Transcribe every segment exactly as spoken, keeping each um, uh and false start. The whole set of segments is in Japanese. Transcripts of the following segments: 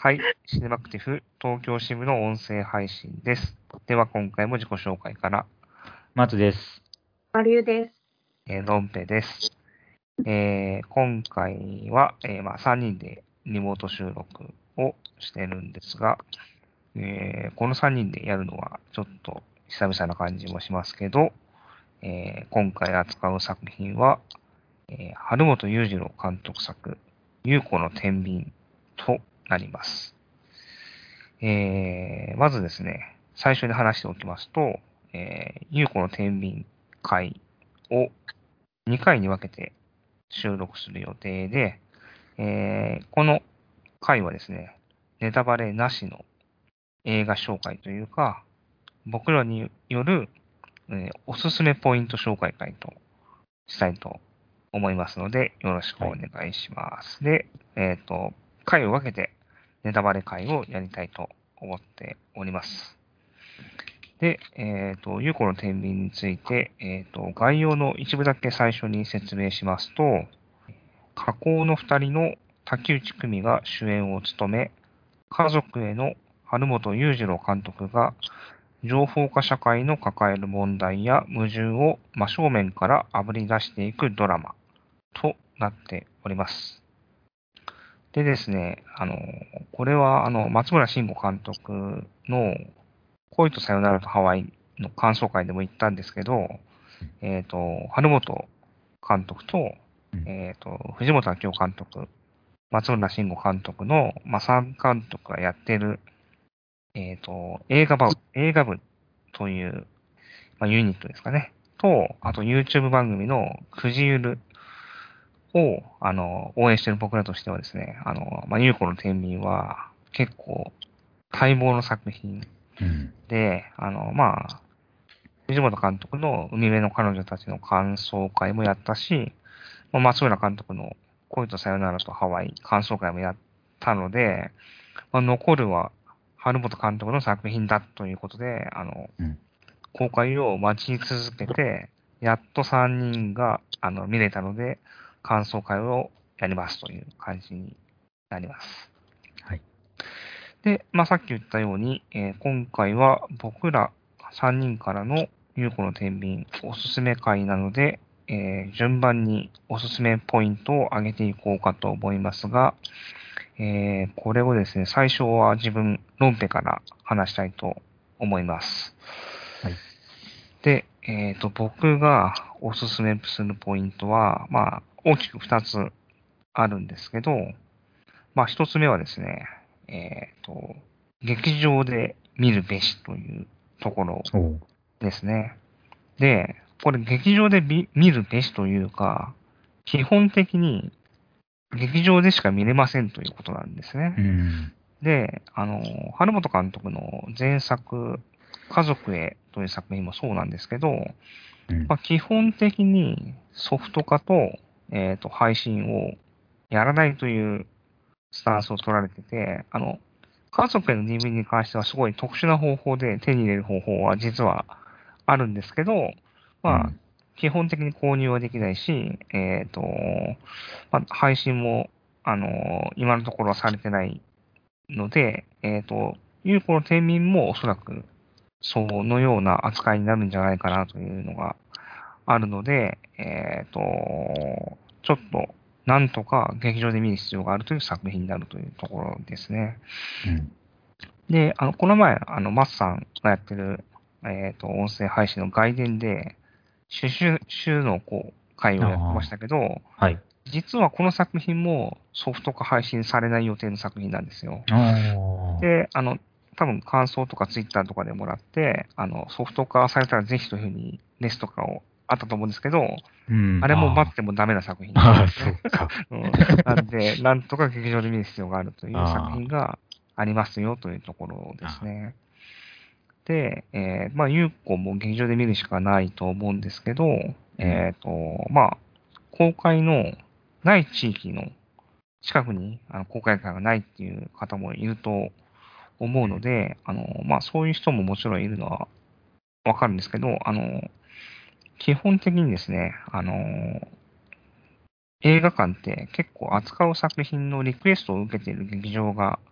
はい、シネマクティフ東京支部の音声配信です。では今回も自己紹介から。 松です。 マリュウです。 えー、ロンペです。えー、今回は、えーまあ、さんにんでリモート収録をしてるんですが、えー、このさんにんでやるのはちょっと久々な感じもしますけど、えー、今回扱う作品は、えー、春本裕次郎監督作、優子の天秤となります。えー、まずですね、最初に話しておきますと、えー、優子の天秤会をにかいに分けて収録する予定で、えー、この回はですね、ネタバレなしの映画紹介というか、僕らによる、えーおすすめポイント紹介会としたいと思いますので、よろしくお願いします。はい、で、えっ、ー、と、回を分けてネタバレ会をやりたいと思っております。で、えっ、ー、と、ゆうこの天秤について、えっ、ー、と、概要の一部だけ最初に説明しますと、加工の二人の竹内久美が主演を務め、家族への春本裕次郎監督が、情報化社会の抱える問題や矛盾を真正面からあぶり出していくドラマとなっております。でですね、あの、これは、あの、松村慎吾監督の恋とさよならとハワイの感想会でも言ったんですけど、えっ、と、春本監督と、えっ、と、藤本明夫監督、松村慎吾監督の、まあ、さん監督がやっている、えっ、と、映画部、映画部という、まあ、ユニットですかね。と、あと YouTube 番組のくじゆるを、あの、応援している僕らとしてはですね、あの、まあ、ゆうこの天秤は結構待望の作品で、うん、あの、まあ、藤本監督の海辺の彼女たちの感想会もやったし、まあ、松浦監督の恋とさよならとハワイ感想会もやったので、まあ、残るは春本監督の作品だということで、あの、うん、公開を待ち続けて、やっとさんにんがあの見れたので、感想会をやりますという感じになります。はい。で、まあ、さっき言ったように、えー、今回は僕らさんにんからの優子の天秤おすすめ会なので、えー、順番におすすめポイントを上げていこうかと思いますが、えー、これをですね、最初は自分、ロンペから話したいと思います。はい。で、えっ、ー、と、僕がおすすめするポイントは、まあ、大きくふたつあるんですけど、まあ、ひとつめはですね、えっ、ー、と、劇場で見るべしというところですね。で、これ劇場で見るべしというか、基本的に劇場でしか見れませんということなんですね。うん、で、あの、春本監督の前作、家族へという作品もそうなんですけど、うん、まあ、基本的にソフト化と、えっと、配信をやらないというスタンスを取られてて、あの、家族への ディーブイディー に関してはすごい特殊な方法で手に入れる方法は実はあるんですけど、まあ、うん、基本的に購入はできないし、えっと、まあ、配信も、あの、今のところはされてないので、えっと、有効の天秤もおそらくそのような扱いになるんじゃないかなというのがあるので、えっと、ちょっと、なんとか劇場で見る必要があるという作品になるというところですね。うん、で、あの、この前、あの、マスさんがやってる、えっと、音声配信の外伝で、シュシュ、シュのこう、回をやってましたけど、はい。実はこの作品もソフト化配信されない予定の作品なんですよ。で、あの、多分感想とかツイッターとかでもらって、あの、ソフト化されたらぜひというふうにレスとかをあったと思うんですけど、うん、あれも待ってもダメな作品なんですね。ああ、そっか。うん、なんで、なんとか劇場で見る必要があるという作品がありますよというところですね。で、えー、まあ、有効も劇場で見るしかないと思うんですけど、うん、えっ、ー、と、まあ、公開のない地域の近くにあの公開会がないっていう方もいると思うので、あの、まあ、そういう人ももちろんいるのはわかるんですけど、あの、基本的にですね、あの、映画館って結構扱う作品のリクエストを受けている劇場が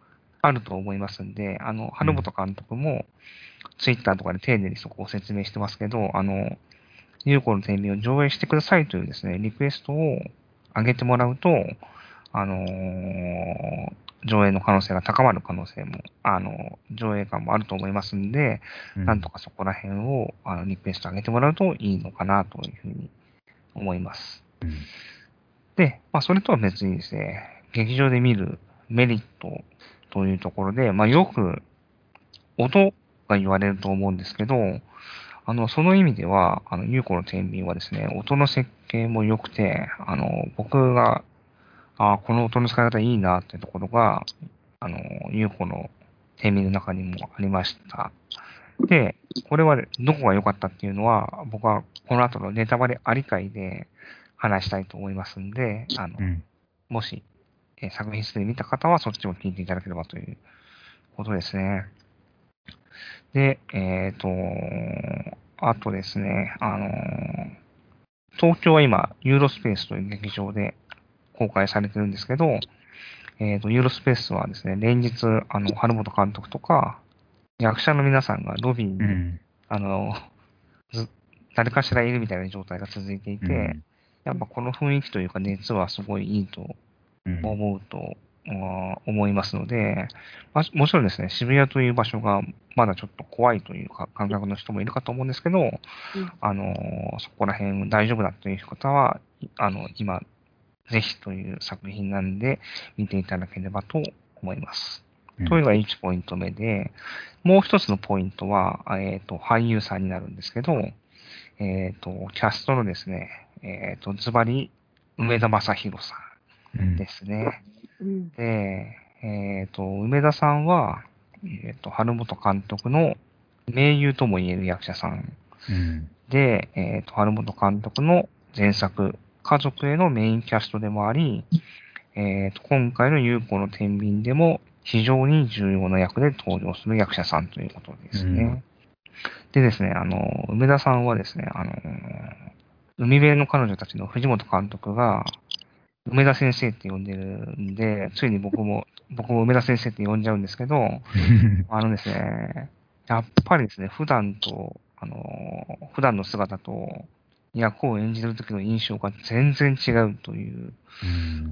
あると思いますんで、あの、春本監督も、ツイッターとかで丁寧にそこを説明してますけど、あの、優子の天秤を上映してくださいというですね、リクエストを上げてもらうと、あのー上映の可能性が高まる可能性も、あの、上映感もあると思いますんで、 うん、 なんとかそこら辺を、あの、リクエスト上げてもらうといいのかなというふうに思います。 うん、 で、まあ、それとは別にですね、劇場で見るメリットというところで、まあ、よく音が言われると思うんですけど、あの、その意味では、あの、優子の天秤はですね、音の設計も良くて、あの、僕が、あこの音の使い方いいなってところが、あの、優子の天秤の中にもありました。で、これはどこが良かったっていうのは、僕はこの後のネタバレあり会で話したいと思いますんで、あの、 うん、 もし、えー作品室で見た方はそっちも聞いていただければということですね。で、えっ、と、あとですね、あのー東京は今、ユーロスペースという劇場で公開されてるんですけど、えっ、と、ユーロスペースはですね、連日、あの、春本監督とか、役者の皆さんがロビーに、 うん、 あの、ず誰かしらいるみたいな状態が続いていて、 うん、 やっぱこの雰囲気というか熱はすごいいいとうん、 思うと、あ思いますので、まあ、もちろんですね、渋谷という場所がまだちょっと怖いというか感覚の人もいるかと思うんですけど、あの、そこら辺大丈夫だという方は、あの、今、ぜひという作品なんで見ていただければと思います。というのがいちポイント目で、もう一つのポイントは、えっ、と、俳優さんになるんですけど、えっ、と、キャストのですね、えっ、と、ズバリ、梅田正宏さんでうん、 すね。 うん。 で、えっ、と、梅田さんは、えっ、と、春本監督の盟友とも言える役者さんうん、 で、えっ、と、春本監督の前作、家族へのメインキャストでもあり、えっ、と、今回の優子の天秤でも非常に重要な役で登場する役者さんということでうん、 すね。でですね、あの、梅田さんはですね、あの、海辺の彼女たちの藤本監督が、梅田先生って呼んでるんで、ついに僕も、僕も梅田先生って呼んじゃうんですけど、あのですね、やっぱりですね、普段と、あの、普段の姿と役を演じる時の印象が全然違うといううん、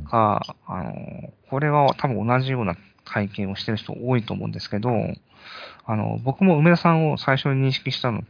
か、あの、これは多分同じような体験をしてる人多いと思うんですけど、あの、僕も梅田さんを最初に認識したのって、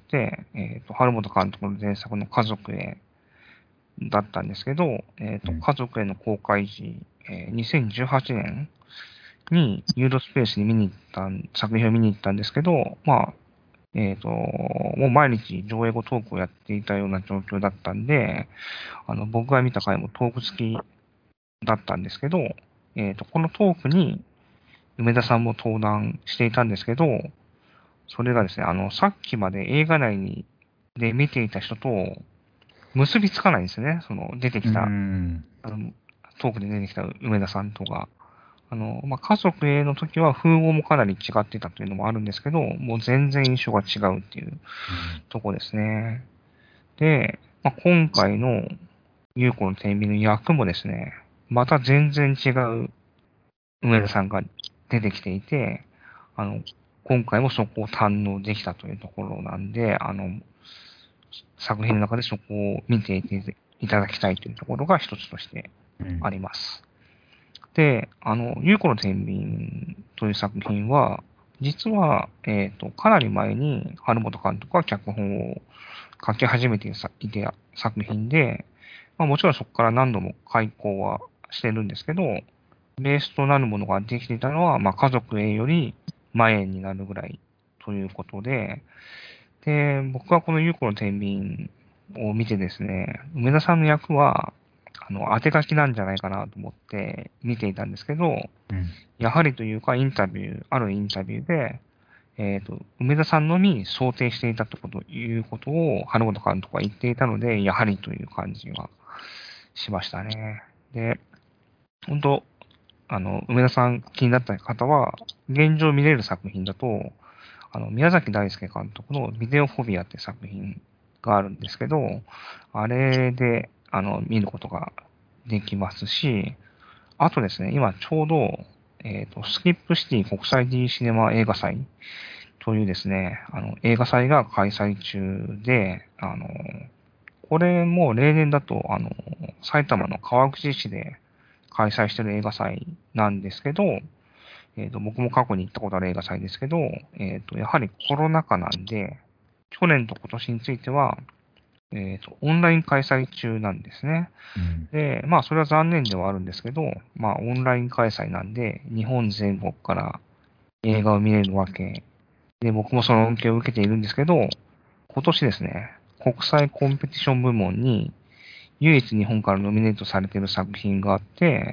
えっと、春本監督の前作の家族へだったんですけど、えっと、家族への公開時、えーにせんじゅうはちねんにユーロスペースに見に行ったん、作品を見に行ったんですけど、まあ、えっと、もう毎日上映後トークをやっていたような状況だったんで、あの、僕が見た回もトーク付きだったんですけど、えっと、このトークに梅田さんも登壇していたんですけど、それがですね、あの、さっきまで映画内にで見ていた人と結びつかないんですね。その出てうきた、 ん、 あの、トークで出てきた梅田さんとか。あの、まあ、家族への時は風貌もかなり違ってたというのもあるんですけど、もう全然印象が違うっていうとこですね。で、まあ、今回の優子の天秤の役もですね、また全然違う梅田さんが出てきていて、あの、今回もそこを堪能できたというところなんで、あの、作品の中でそこを見ていていただきたいというところが一つとしてうん、 あります。で、あの、ゆうこの天秤という作品は、実は、えっ、と、かなり前に春本監督は脚本を書き始めていて作品で、まあ、もちろんそこから何度も開講はしてるんですけど、ベースとなるものができていたのは、まあ、家族 A より前になるぐらいということで、で、僕はこのゆうこの天秤を見てですね、梅田さんの役は、あの、当て書きなんじゃないかなと思って見ていたんですけど、 うん、 やはりというか、インタビュー、あるインタビューで、えっ、と、梅田さんのみ想定していたということを、春本監督は言っていたので、やはりという感じはしましたね。で、本当あの、梅田さん気になった方は、現状見れる作品だと、あの、宮崎大輔監督のビデオフォビアって作品があるんですけど、あれで、あの、見ることができますし、あとですね、今ちょうど、 えっ、と、スキップシティ国際 D シネマ映画祭というですね、あの、映画祭が開催中で、あの、これも例年だと、あの、埼玉の川口市で開催している映画祭なんですけど、えっ、と、僕も過去に行ったことある映画祭ですけど、えっ、と、やはりコロナ禍なんで、去年と今年については、えっ、と、オンライン開催中なんですね。 うん。 で、まあ、それは残念ではあるんですけど、まあ、オンライン開催なんで、日本全国から映画を見れるわけで、僕もその恩恵を受けているんですけど、今年ですね、国際コンペティション部門に唯一日本からノミネートされている作品があって、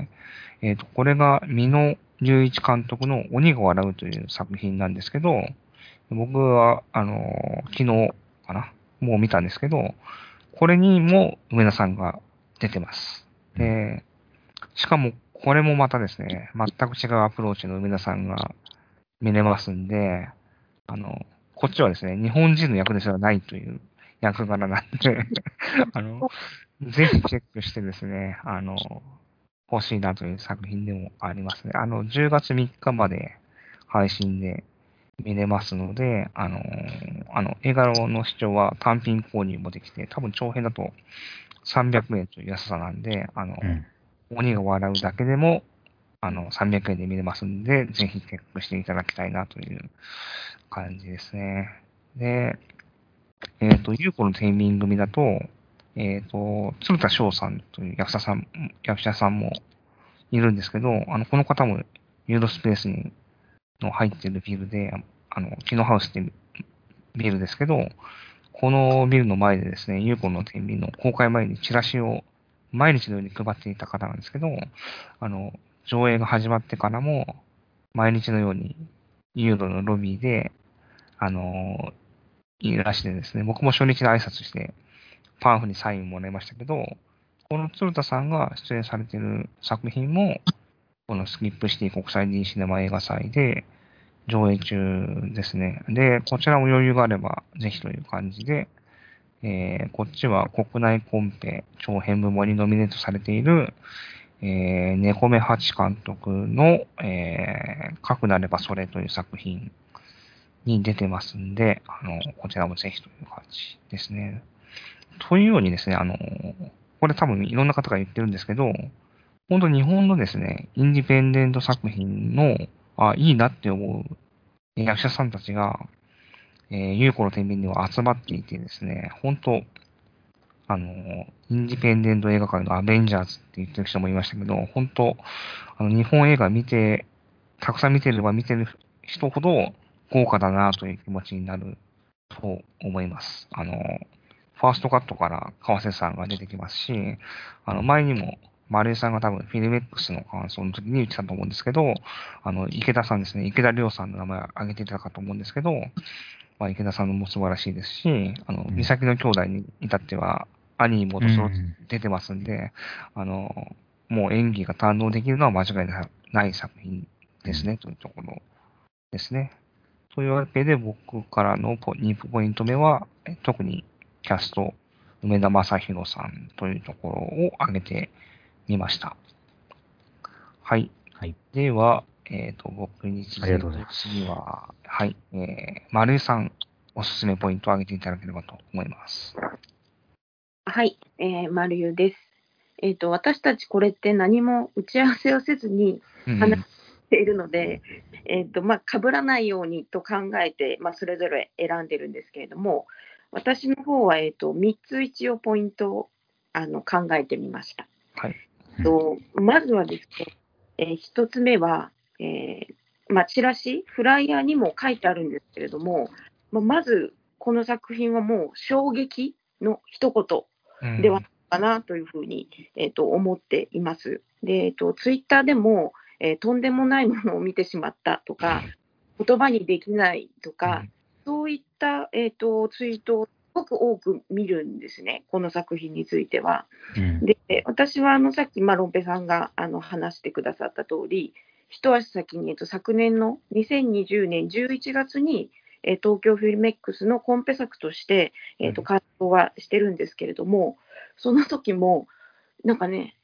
えっ、と、これが美濃隆一監督の鬼が笑うという作品なんですけど、僕は、あの、昨日かな、もう見たんですけど、これにも梅田さんが出てます。で、しかもこれもまたですね、全く違うアプローチの梅田さんが見れますんで、あの、こっちはですね、日本人の役ですらないという役柄なんで、あの、ぜひチェックしてですね、あの、欲しいなという作品でもありますね。あの、じゅうがつみっかまで配信で見れますので、あの、あの、映画の視聴は単品購入もできて、多分長編だとさんびゃくえんという安さなんで、あの、 うん。 鬼が笑うだけでも、あの、さんびゃくえんで見れますんで、ぜひチェックしていただきたいなという感じですね。で、えっ、と、ゆうこの天秤組だと、えっ、と、鶴田翔さんという役者さん、役者さんもいるんですけど、あの、この方もユーロスペースにの入っているビルで、あの、キノハウスっていうビルですけど、このビルの前でですね、ユーコの天秤の公開前にチラシを毎日のように配っていた方なんですけど、あの、上映が始まってからも、毎日のようにユーロのロビーで、あの、いらしてですね、僕も初日で挨拶して、パンフにサインもらいましたけど、この鶴田さんが出演されている作品も、このスキップシティ国際 D シネマ映画祭で上映中ですね。で、こちらも余裕があれば、ぜひという感じで、えーこっちは国内コンペ長編部門にノミネートされている、えー、猫目八監督の、えー、かくなればそれという作品に出てますんで、あの、こちらもぜひという感じですね。というようにですね、あの、これ多分いろんな方が言ってるんですけど、本当日本のですね、インディペンデント作品の、あ、いいなって思う役者さんたちが、えー、ゆうこの天秤には集まっていてですね、本当あの、インディペンデント映画界のアベンジャーズって言ってる人もいましたけど、本当あの、日本映画見て、たくさん見てれば見てる人ほど豪華だなという気持ちになると思います。あの、ファーストカットから川瀬さんが出てきますし、あの、前にも、丸井さんが多分フィルメックスの感想の時に言ってたと思うんですけど、あの、池田さんですね、池田亮さんの名前を挙げていたかと思うんですけど、まあ、池田さんのも素晴らしいですし、あの、 うん三崎の兄弟に至っては、兄妹う揃ってん。 出てますんで、あの、もう演技が堪能できるのは間違いない作品ですね、というところですね。というわけで、僕からのポにポイント目は、え特にキャスト、梅田正宏さんというところを挙げてみました。はい。 はい。 では、えっ、と、僕に続ありがいてとうございます。 次は、はい、えー、丸井さん、おすすめポイントを挙げていただければと思います。 はい、えー、丸湯です。えっ、と、私たちこれって何も打ち合わせをせずにうん話しているので、えっ、と、まあ、被らないようにと考えて、まあ、それぞれ選んでるんですけれども、私の方は、えっ、と、みっつ一応ポイントをあの考えてみました。 はい。 とまずはですね、えー、ひとつめは、えーまあ、チラシ、フライヤーにも書いてあるんですけれども、まあ、まずこの作品はもう衝撃の一言ではないかなというふうに、えー、と思っています。で、えー、とツイッターでも、えー、とんでもないものを見てしまったとか、言葉にできないとか、そういった、えー、とツイートをすごく多く見るんですね、この作品については。 うん。 で、私はあのさっき、まあ、ロンペさんがあの話してくださった通り、一足先に、えっと、昨年のにせんにじゅうねんじゅういちがつに、えー東京フィルメックスのコンペ作として、えーと、活動はしてるんですけれども、その時も、なんかね、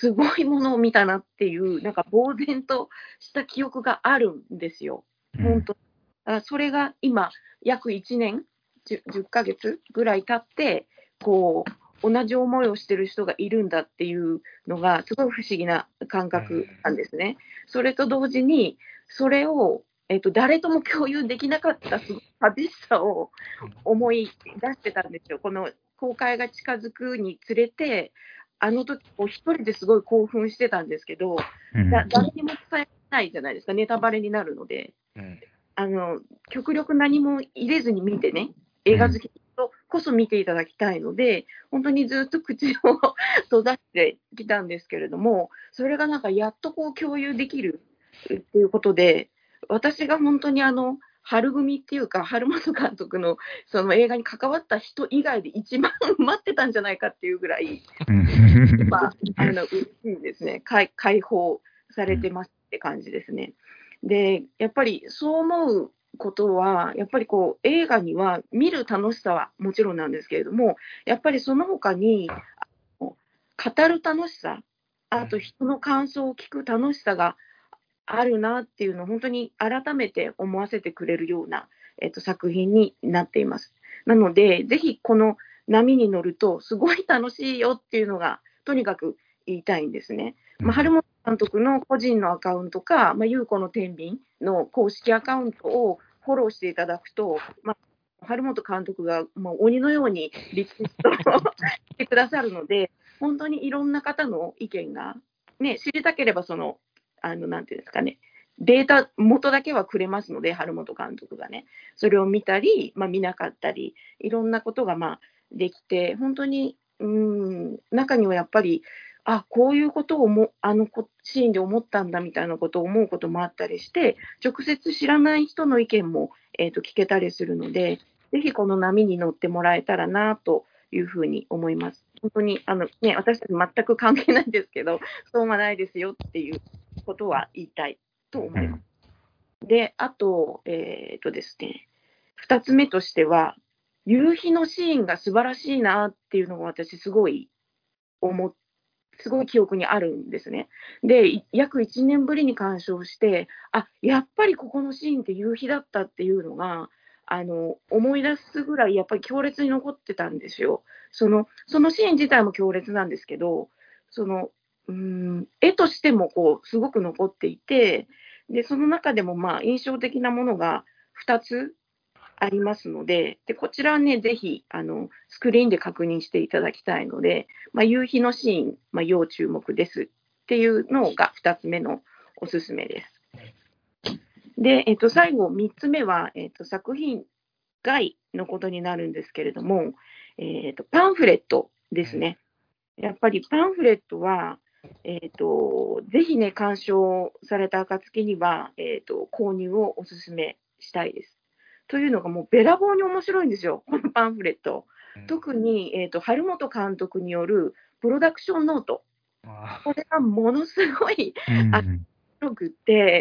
すごいものを見たなっていう、なんか呆然とした記憶があるんですよ。本当。あそれが今、約いちねん、じゅっかげつぐらい経って、こう、同じ思いをしてる人がいるんだっていうのが、すごい不思議な感覚なんですね。それと同時に、それを、えっと、誰とも共有できなかったすごい寂しさを思い出してたんですよ。この公開が近づくにつれて、あの時こう一人ですごい興奮してたんですけど、だ誰にも伝えないじゃないですか、ネタバレになるので、 うん。 あの極力何も入れずに見てね、映画好きとこそ見ていただきたいので、本当にずっと口を閉ざしてきたんですけれども、それがなんかやっとこう共有できるっていうことで、私が本当にあの、春組っていうか、春本監督のその映画に関わった人以外で一番待ってたんじゃないかっていうぐらい、まあ、あの、嬉しいですね。解解放されてますって感じですね。で、やっぱりそう思うことは、やっぱりこう、映画には見る楽しさはもちろんなんですけれども、やっぱりその他に、あの語る楽しさ、あと人の感想を聞く楽しさがあるなっていうのを本当に改めて思わせてくれるような、えっと、作品になっています。なので、ぜひこの波に乗るとすごい楽しいよっていうのがとにかく言いたいんですね。まあ、春本監督の個人のアカウントか、まあ、優子の天秤の公式アカウントをフォローしていただくと、まあ、春本監督がもう鬼のようにリツイートしてくださるので、本当にいろんな方の意見が、ね、知りたければそのあの、なんていうんですかね、データ元だけはくれますので、春本監督がね、それを見たり、まあ、見なかったり、いろんなことがまあできて、本当に、うん、中にはやっぱり、あ、こういうことをもあのこシーンで思ったんだみたいなことを思うこともあったりして、直接知らない人の意見も、えーと聞けたりするので、ぜひこの波に乗ってもらえたらなというふうに思います。本当にあの、ね、私たち全く関係ないんですけど、そうはないですよっていうことは言いたいと思います。で、あと、えっとですね、二つ目としては、夕日のシーンが素晴らしいなっていうのが私すごい思っすごい記憶にあるんですね。で、い約いちねんぶりに鑑賞して、あ、やっぱりここのシーンって夕日だったっていうのが、あの、思い出すぐらいやっぱり強烈に残ってたんですよ。そのそのシーン自体も強烈なんですけど、その、うーん、絵としてもこうすごく残っていて、で、その中でもまあ印象的なものがふたつありますので、で、こちらはね、ぜひ、あの、スクリーンで確認していただきたいので、まあ、夕日のシーン、まあ、要注目ですっていうのがふたつめのおすすめです。で、えっと、最後みっつめは、えっと、作品外のことになるんですけれども、えっと、パンフレットですね。やっぱりパンフレットは、えっと、ぜひね、鑑賞された暁には、えっと、購入をお勧めしたいです。というのが、もうべらぼうに面白いんですよ、このパンフレット。特に、えっと、春本監督によるプロダクションノート。これがものすごい、あ面白くって、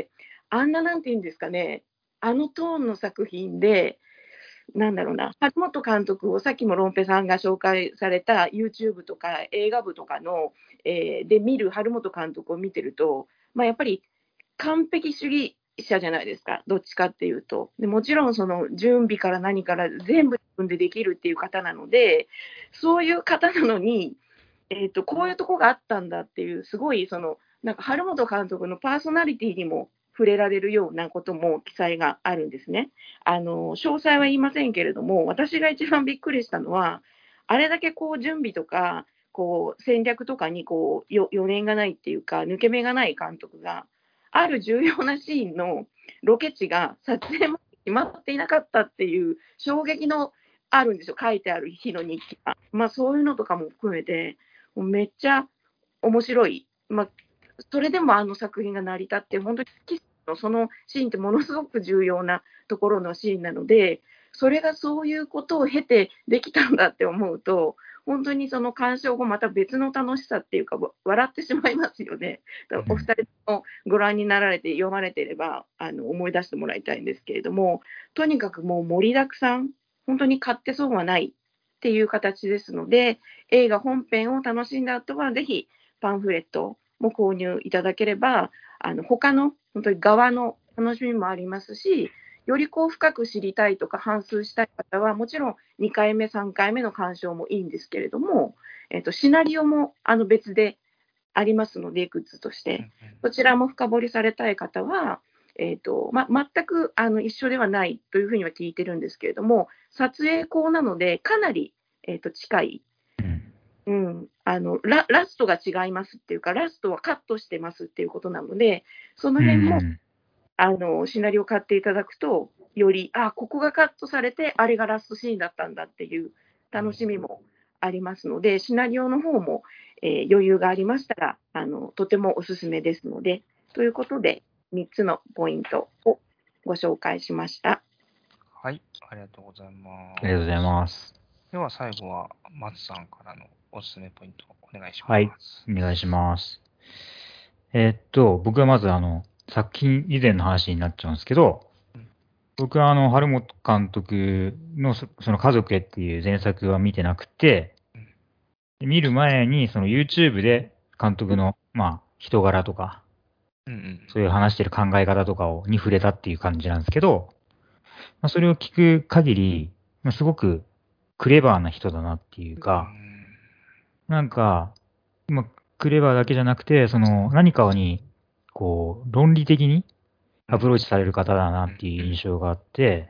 あんななんて言うんですかね、あのトーンの作品で、なんだろうな、春本監督をさっきもロンペさんが紹介された YouTube とか映画部とかの、えーで見る春本監督を見てると、まあ、やっぱり完璧主義者じゃないですか、どっちかっていうと。でもちろんその準備から何から全部自分でできるっていう方なので、そういう方なのに、えーと、こういうとこがあったんだっていう、すごいその、なんか春本監督のパーソナリティにも触れられるようなことも記載があるんですね。あの、詳細は言いませんけれども、私が一番びっくりしたのは、あれだけこう準備とか、こう戦略とかにこうよ余念がないっていうか、抜け目がない監督が、ある重要なシーンのロケ地が撮影も決まっていなかったっていう衝撃のあるんですよ、書いてある日の日記が。まあそういうのとかも含めて、もうめっちゃ面白い。まあ、それでもあの作品が成り立って、本当にキスのそのシーンってものすごく重要なところのシーンなので、それがそういうことを経てできたんだって思うと、本当にその鑑賞後また別の楽しさっていうか、わ笑ってしまいますよね。だからお二人ともご覧になられて読まれていれば、あの思い出してもらいたいんですけれども、とにかくもう盛りだくさん、本当に買って損はないっていう形ですので、映画本編を楽しんだ後は、ぜひパンフレットも購入いただければ、あの他の本当に側の楽しみもありますし、よりこう深く知りたいとか、反芻したい方は、もちろんにかいめ、さんかいめの鑑賞もいいんですけれども、えっと、シナリオもあの別でありますので、グッズとして、そちらも深掘りされたい方は、えっとま、全くあの一緒ではないというふうには聞いてるんですけれども、撮影校なので、かなり、えっと近い。うん、あの ラ, ラストが違いますっていうか、ラストはカットしてますっていうことなので、その辺も、うん、あのシナリオを買っていただくと、より、あ、ここがカットされて、あれがラストシーンだったんだっていう楽しみもありますので、シナリオの方も、えー、余裕がありましたらあの、とてもおすすめですので、ということで、みっつのポイントをご紹介しました。 はい、ありがとうございます。 ありがとうございます。 では最後は松さんからのおすすめポイントをお願いします。 はい、お願いします。えー、っと、僕はまずあの、作品以前の話になっちゃうんですけど、うん、僕はあの、春本監督のその家族へっていう前作は見てなくて、うん、見る前にその YouTube で監督の、まあ、人柄とか、うんうん、そういう話してる考え方とかをに触れたっていう感じなんですけど、まあ、それを聞く限り、まあ、すごくクレバーな人だなっていうか、なんか、まあ、クレバーだけじゃなくて、その何かにこう論理的にアプローチされる方だなっていう印象があって、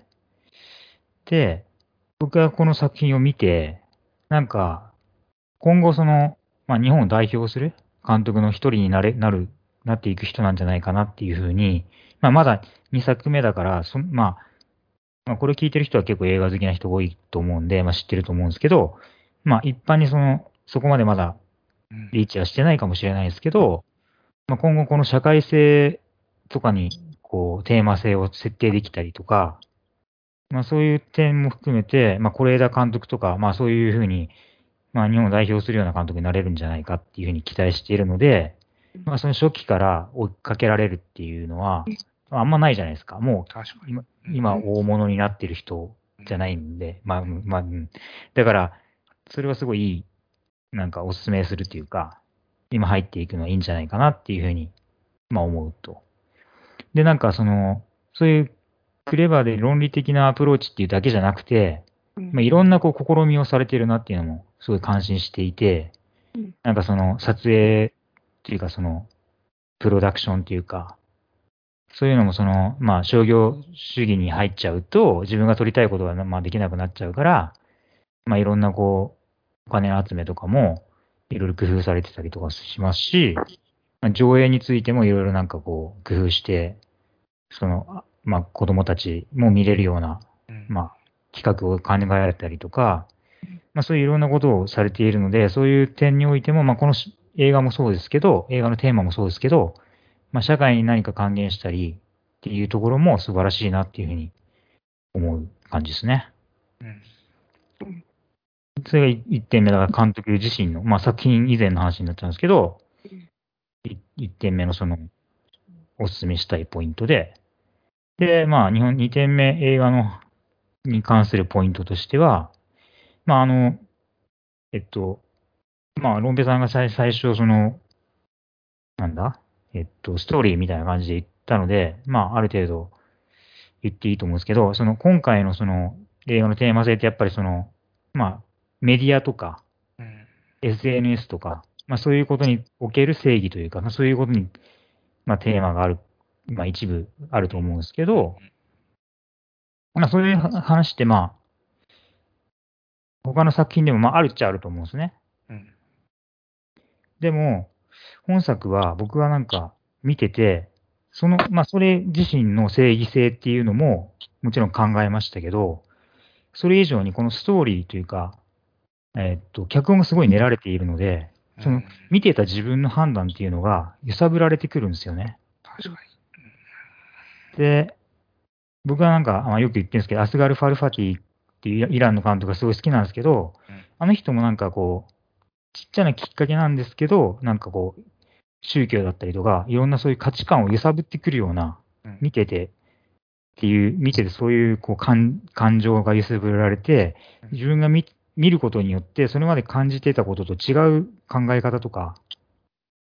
で、僕はこの作品を見て、なんか今後その、まあ、日本を代表する監督の一人になれなるなっていく人なんじゃないかなっていうふうに、まあ、まだにさくめだからそ、まあ、まあ、これ聞いてる人は結構映画好きな人多いと思うんで、まあ、知ってると思うんですけど、まあ、一般にその、そこまでまだリーチはしてないかもしれないですけど、まあ、今後この社会性とかに、こう、テーマ性を設定できたりとか、まあ、そういう点も含めて、まあ、是枝監督とか、まあ、そういうふうに、まあ、日本を代表するような監督になれるんじゃないかっていうふうに期待しているので、まあ、その初期から追いかけられるっていうのは、あんまないじゃないですか。もう今、今大物になってる人じゃないんで、まあ、まあ、だから、それはすごいいい、なんかお勧めするっていうか、今入っていくのはいいんじゃないかなっていうふうに、まあ思うと。で、なんかその、そういうクレバーで論理的なアプローチっていうだけじゃなくて、まあ、いろんなこう試みをされてるなっていうのもすごい感心していて、なんかその撮影っていうかその、プロダクションっていうか、そういうのもその、まあ商業主義に入っちゃうと、自分が撮りたいことがまあできなくなっちゃうから、まあいろんなこう、お金集めとかもいろいろ工夫されてたりとかしますし、まあ、上映についてもいろいろなんかこう、工夫して、その、まあ子供たちも見れるような、まあ企画を考えられたりとか、まあそういういろんなことをされているので、そういう点においても、まあこの映画もそうですけど、映画のテーマもそうですけど、まあ社会に何か還元したりっていうところも素晴らしいなっていうふうに思う感じですね。うんそれがいってんめだから監督自身の、まあ作品以前の話になっちゃうんですけど、いってんめのその、お勧めしたいポイントで、で、まあ日本にてんめ映画の、に関するポイントとしては、まああの、えっと、まあロンペさんが最最初その、なんだえっと、ストーリーみたいな感じで言ったので、まあある程度言っていいと思うんですけど、その今回のその映画のテーマ性ってやっぱりその、まあメディアとか、うん、エスエヌエス とか、まあそういうことにおける正義というか、まあ、そういうことに、まあテーマがある、まあ一部あると思うんですけど、まあそういう話ってまあ、他の作品でもまああるっちゃあると思うんですね。うん、でも、本作は僕はなんか見てて、その、まあそれ自身の正義性っていうのももちろん考えましたけど、それ以上にこのストーリーというか、えー、っと、脚本がすごい練られているので、その、見てた自分の判断っていうのが揺さぶられてくるんですよね。 確かに。で、僕はなんか、まあ、よく言ってるんですけど、アスガル・ファルファティっていうイランの監督がすごい好きなんですけど、うん、あの人もなんかこう、ちっちゃなきっかけなんですけど、なんかこう、宗教だったりとか、いろんなそういう価値観を揺さぶってくるような、見てて、っていう、見ててそういうこう感感情が揺さぶられて、自分が見見ることによって、それまで感じてたことと違う考え方とか、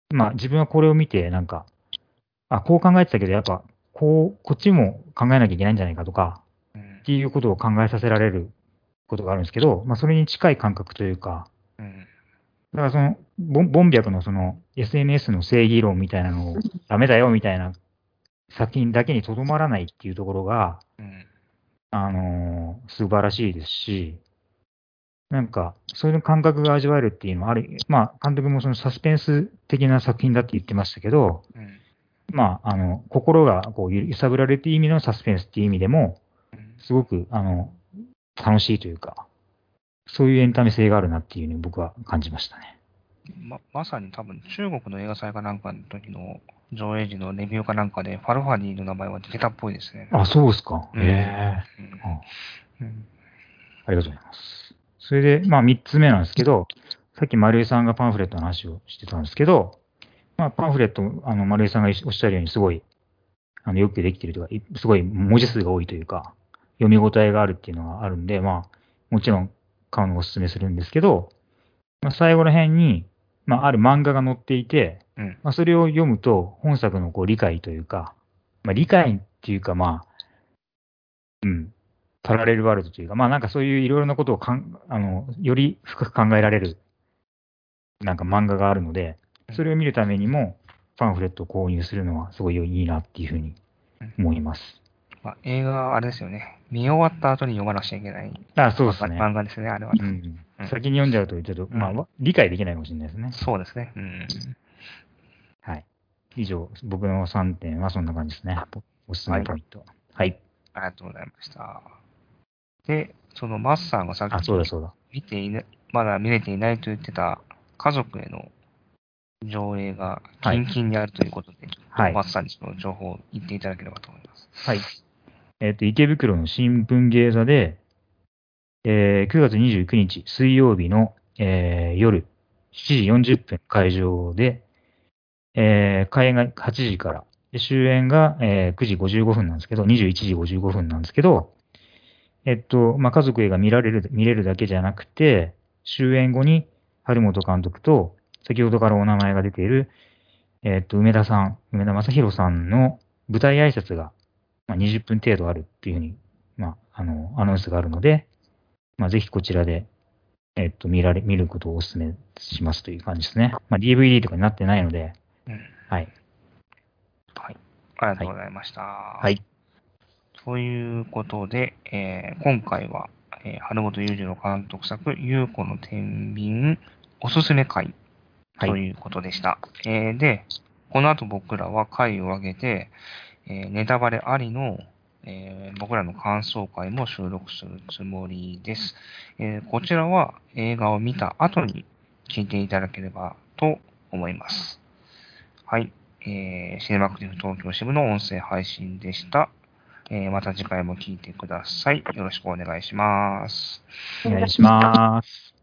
まあ自分はこれを見て、なんか、あ、こう考えてたけど、やっぱ、こう、こっちも考えなきゃいけないんじゃないかとか、 うんっていうことを考えさせられることがあるんですけど、まあそれに近い感覚というか、 うんだからその、ボンボンビャクのその エスエヌエス の正義論みたいなのをダメだよみたいな作品だけにとどまらないっていうところが、 うんあのー素晴らしいですし、なんか、そういう感覚が味わえるっていうのはある、まあ、監督もそのサスペンス的な作品だって言ってましたけど、 うんまあ、あの、心がこう揺さぶられるっていう意味のサスペンスっていう意味でも、 うんすごく、あの、楽しいというか、そういうエンタメ性があるなっていうのを僕は感じましたね。 ま、まさに多分中国の映画祭かなんかの時の上映時のレビューかなんかでファルファディの名前は出てたっぽいですね。 あ、そうですか。 うんへえ。 うんあうんありがとうございます。それで、まあ、三つ目なんですけど、さっき丸井さんがパンフレットの話をしてたんですけど、まあ、パンフレット、あの、丸井さんがおっしゃるように、すごい、あの、よくできているというか、いすごい文字数が多いというか、読み応えがあるっていうのがあるんで、まあ、もちろん買うのをお勧めするんですけど、まあ、最後ら辺に、まあ、ある漫画が載っていて、 うんまあ、それを読むと、本作のこう理解というか、まあ、理解っていうか、まあ、うん、パラレルワールドというか、まあ、なんかそういういろいろなことをかん、あの、より深く考えられる、なんか漫画があるので、それを見るためにも、パンフレットを購入するのはすごいいいなっていうふうにうん思います。 まあ、映画はあれですよね。見終わった後に読まなくちゃいけないあ、そうですね。 漫画ですね、あれは。 うん。 うん先に読んじゃうと、ちょっと、まあ、 うんわ理解できないかもしれないですね。 そうですね。うんはい。以上、僕のさんてんはそんな感じですね。おすすめポイント。はい。 ありがとうございました。で、そのマスさんがさっあ、 きそうだそうだ。 見ていな、まだ見れていないと言ってた家族への上映がはい近々にあるということで、 はいマスさんにその情報を言っていただければと思います。 はい。えっと、池袋の新聞芸座で、えーくがつにじゅうくにち水曜日の、えー夜しちじよんじゅっぷん会場で、えー開演がはちじから、で終演が、えーくじごじゅうごふんなんですけど、にじゅういちじごじゅうごふんなんですけど、えっと、まあ、家族映画見られる、見れるだけじゃなくて、終演後に春本監督と、先ほどからお名前が出ている、えっと、梅田さん、梅田正宏さんの舞台挨拶が、まあ、にじゅっぷん程度あるっていうふうに、まあ、あの、アナウンスがあるので、まあ、ぜひこちらで、えっと、見られ、見ることをお勧めしますという感じですね。まあ、ディーブイディー とかになってないので、 うんはい。 はい。ありがとうございました。 はい。 ということで、えー今回は、えー春本裕二の監督作、優子の天秤おすすめ会はいということでした。えーで、この後僕らは回を上げて、えーネタバレありの、えー僕らの感想会も収録するつもりです。えーこちらは映画を見た後に聞いていただければと思います。はい。えーシネマクティブ東京支部の音声配信でした。えーまた次回も聞いてください。よろしくお願いします。 お願いします。